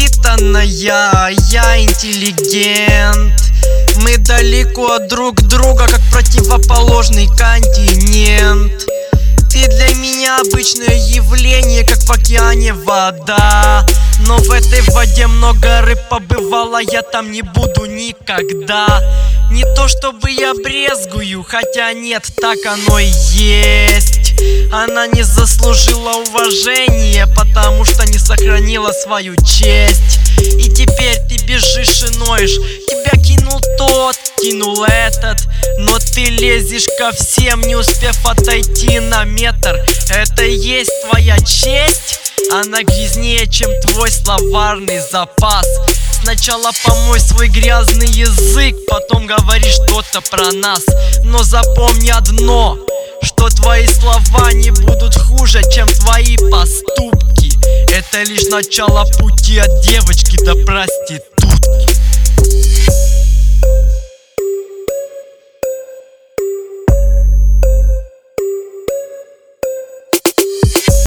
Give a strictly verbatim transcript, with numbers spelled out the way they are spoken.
воспитанная, я интеллигент. Мы далеко от друг друга, как противоположный континент. Ты для меня обычное явление, как в океане вода. Но в этой воде много рыб побывало, я там не буду никогда. Не то чтобы я брезгую, хотя нет, так оно и есть. Она не заслужила уважения, потому что не сохранила свою честь. И теперь ты бежишь и ноешь. Тебя кинул тот, кинул этот, но ты лезешь ко всем, не успев отойти на метр. Это и есть твоя честь? Она грязнее, чем твой словарный запас. Сначала помой свой грязный язык, потом говори что-то про нас. Но запомни одно, что твои слова не будут хуже, чем твои поступки. Это лишь начало пути от девочки до проститутки.